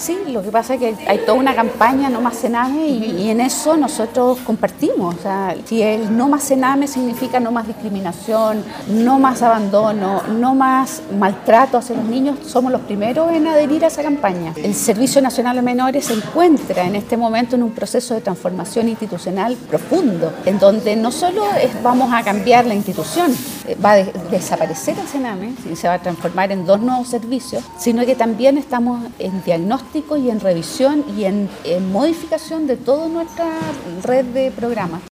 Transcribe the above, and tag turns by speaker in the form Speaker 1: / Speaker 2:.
Speaker 1: Sí, lo que pasa es que hay toda una campaña No Más Cename y en eso nosotros compartimos. O sea, si el No Más Cename significa no más discriminación, no más abandono, no más maltrato hacia los niños, somos los primeros en adherir a esa campaña. El Servicio Nacional de Menores se encuentra en este momento en un proceso de transformación institucional profundo, en donde no solo vamos a cambiar la institución, va a desaparecer el Cename y se va a transformar en 2 nuevos servicios, sino que también estamos en diagnóstico y en revisión y en modificación de toda nuestra red de programas.